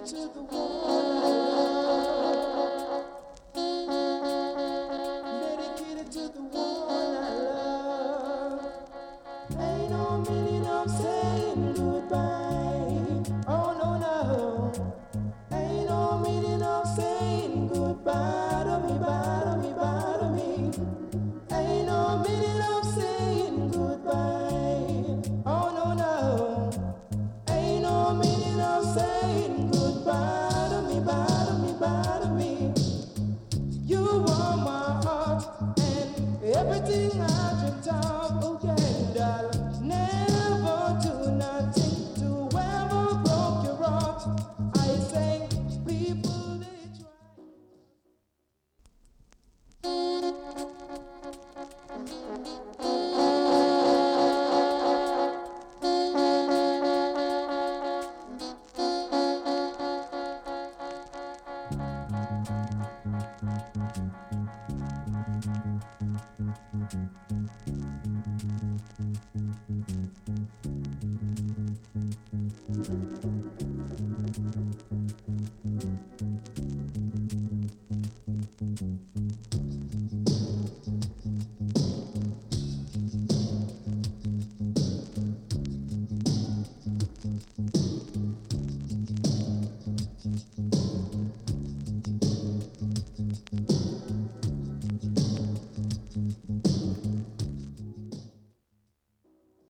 to the one. Dedicated to the one I love. Ain't no meaning of saying goodbye. Oh no no. Ain't no meaning of saying goodbye to me, bye to me, bye to me. Ain't no meaning of saying goodbye. Oh no no. Ain't no meaning of saying goodbye to me, bye to me, bye to me. You are my heart and everything I dreamt of. Oh yeah, darling. Never do nothing to ever broke your heart. I say people they try.